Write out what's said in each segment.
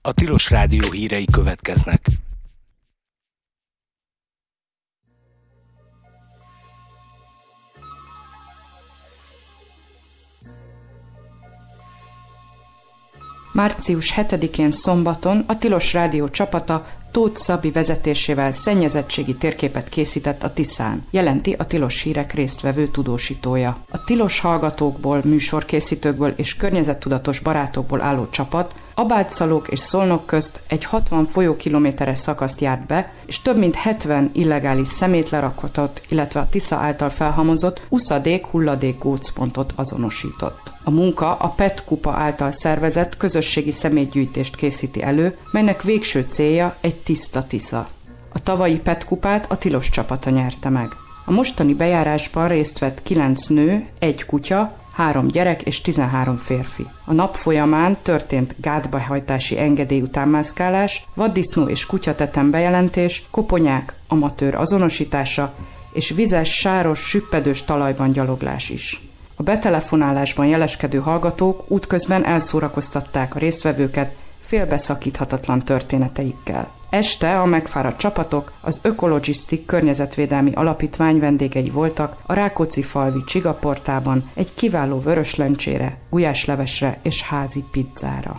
A Tilos Rádió hírei következnek. Március 7-én szombaton a Tilos Rádió csapata Tóth Szabi vezetésével szennyezettségi térképet készített a Tiszán, jelenti a Tilos Hírek résztvevő tudósítója. A tilos hallgatókból, műsorkészítőkből és környezettudatos barátokból álló csapat Abálcszalók és Szolnok közt egy 60 folyókilométeres szakaszt járt be, és több mint 70 illegális szemétlerakatot, illetve a Tisza által felhamozott uszadék-hulladék gócpontot azonosított. A munka a PET kupa által szervezett közösségi szemétgyűjtést készíti elő, melynek végső célja egy tiszta Tisza. A tavalyi PET kupát a Tilos csapata nyerte meg. A mostani bejárásban részt vett 9 nő, 1 kutya, 3 gyerek és 13 férfi. A nap folyamán történt gátbehajtási engedély utánmászkálás, vaddisznó és kutyatetem bejelentés, koponyák amatőr azonosítása és vizes, sáros, süppedős talajban gyaloglás is. A betelefonálásban jeleskedő hallgatók útközben elszórakoztatták a résztvevőket félbeszakíthatatlan történeteikkel. Este a megfáradt csapatok az Ökologisztik környezetvédelmi alapítvány vendégei voltak a Rákóczi-falvi Csigaportában egy kiváló vöröslencsére, gulyáslevesre és házi pizzára.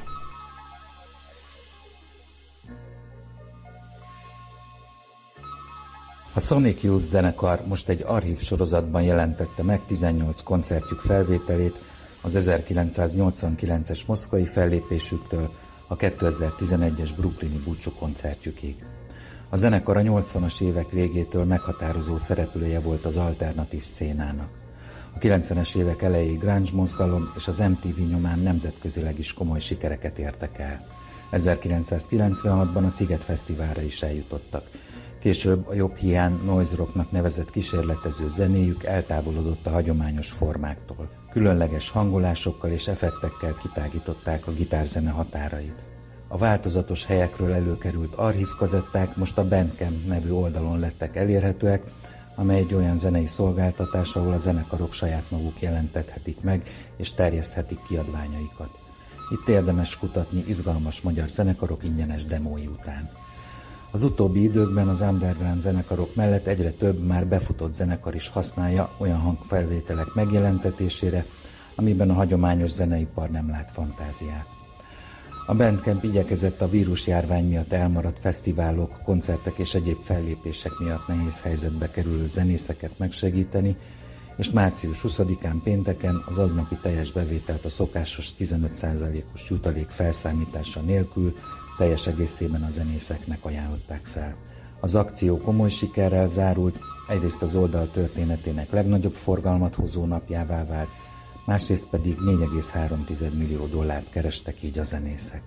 A Sonic Youth zenekar most egy archív sorozatban jelentette meg 18 koncertjük felvételét az 1989-es moszkvai fellépésüktől a 2011-es brooklyni búcsú koncertjükig. A zenekar a 80-as évek végétől meghatározó szereplője volt az alternatív szénának. A 90-es évek elejé grunge mozgalom és az MTV nyomán nemzetközileg is komoly sikereket értek el. 1996-ban a Sziget Fesztiválra is eljutottak. Később a jobb hiány noise rocknak nevezett kísérletező zenéjük eltávolodott a hagyományos formáktól. Különleges hangolásokkal és effektekkel kitágították a gitárzene határait. A változatos helyekről előkerült archívkazetták most a Bandcamp nevű oldalon lettek elérhetőek, amely egy olyan zenei szolgáltatás, ahol a zenekarok saját maguk jelentethetik meg és terjeszthetik kiadványaikat. Itt érdemes kutatni izgalmas magyar zenekarok ingyenes demói után. Az utóbbi időkben az underground zenekarok mellett egyre több már befutott zenekar is használja olyan hangfelvételek megjelentetésére, amiben a hagyományos zeneipar nem lát fantáziát. A Bandcamp igyekezett a vírusjárvány miatt elmaradt fesztiválok, koncertek és egyéb fellépések miatt nehéz helyzetbe kerülő zenészeket megsegíteni, és március 20-án pénteken az aznapi teljes bevételt a szokásos 15%-os jutalék felszámítása nélkül teljes egészében a zenészeknek ajánlották fel. Az akció komoly sikerrel zárult, egyrészt az oldal történetének legnagyobb forgalmat hozó napjává vált, másrészt pedig $4,3 millió kerestek így a zenészek.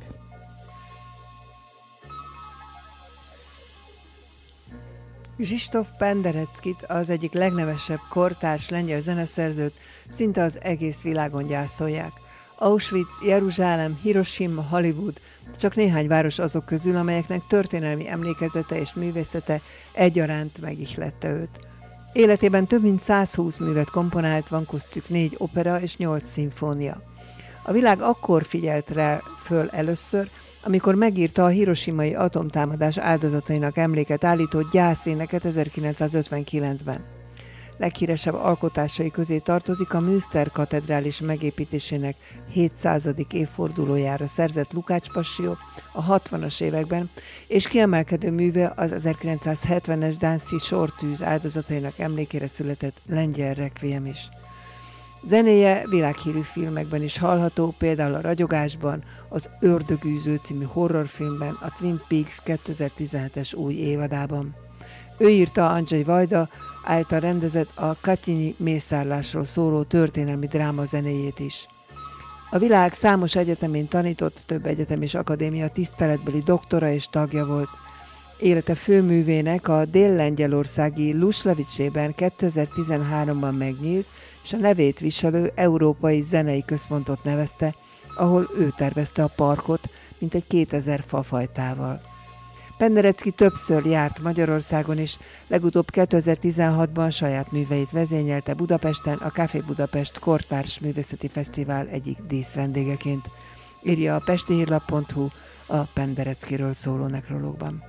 Zsistóf Pendereckit, az egyik legnevesebb kortárs lengyel zeneszerzőt szinte az egész világon gyászolják. Auschwitz, Jeruzsálem, Hiroshima, Hollywood csak néhány város azok közül, amelyeknek történelmi emlékezete és művészete egyaránt megihlette őt. Életében több mint 120 művet komponált, van köztük 4 opera és 8 szimfónia. A világ akkor figyelt rá föl először, amikor megírta a hiroshimai atomtámadás áldozatainak emléket állító gyászéneket 1959-ben. Leghíresebb alkotásai közé tartozik a Münster katedrális megépítésének 700. évfordulójára szerzett Lukács Passió a 60-as években, és kiemelkedő műve az 1970-es dánszi sortűz áldozatainak emlékére született lengyel requiem is. Zenéje világhírű filmekben is hallható, például a Ragyogásban, az Ördögűző című horrorfilmben, a Twin Peaks 2017-es új évadában. Ő írta Andrzej Wajda által rendezett a Katyini mészárlásról szóló történelmi dráma zenéjét is. A világ számos egyetemén tanított, több egyetem és akadémia tiszteletbeli doktora és tagja volt. Élete főművének a dél-lengyelországi Luslavicsében 2013-ban megnyílt, és a nevét viselő Európai Zenei Központot nevezte, ahol ő tervezte a parkot, mintegy 2000 fafajtával. Penderecki többször járt Magyarországon is, legutóbb 2016-ban saját műveit vezényelte Budapesten a Café Budapest Kortárs Művészeti Fesztivál egyik díszvendégeként. Írja a pestihírlap.hu, a Pendereckiről szóló nekrológban.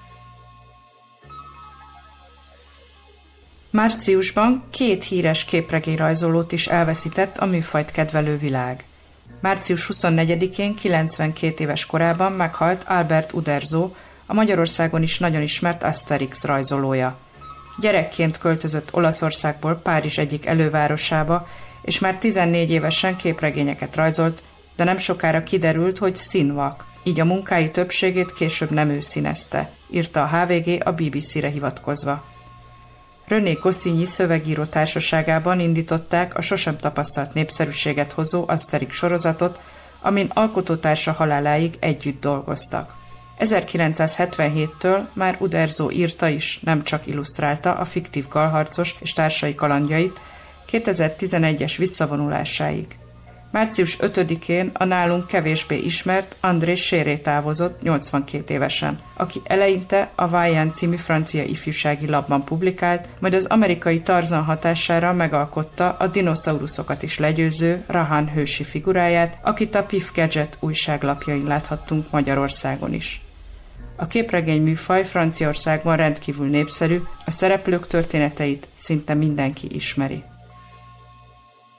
Márciusban 2 híres képregényrajzolót is elveszített a műfajt kedvelő világ. Március 24-én 92 éves korában meghalt Albert Uderzo, a Magyarországon is nagyon ismert Asterix rajzolója. Gyerekként költözött Olaszországból Párizs egyik elővárosába, és már 14 évesen képregényeket rajzolt, de nem sokára kiderült, hogy színvak, így a munkái többségét később nem ő színezte, írta a HVG a BBC-re hivatkozva. René Goscinny szövegíró társaságában indították a sosem tapasztalt népszerűséget hozó Asterix sorozatot, amin alkotótársa haláláig együtt dolgoztak. 1977-től már Uderzo írta is, nem csak illusztrálta a fiktív galharcos és társai kalandjait 2011-es visszavonulásáig. Március 5-én a nálunk kevésbé ismert André Chéré távozott 82 évesen, aki eleinte a Vaillant című francia ifjúsági lapban publikált, majd az amerikai Tarzan hatására megalkotta a dinoszauruszokat is legyőző Rahan hősi figuráját, akit a Pif Gadget újságlapjain láthattunk Magyarországon is. A képregény műfaj Franciaországban rendkívül népszerű, a szereplők történeteit szinte mindenki ismeri.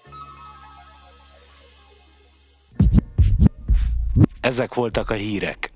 Ezek voltak a hírek.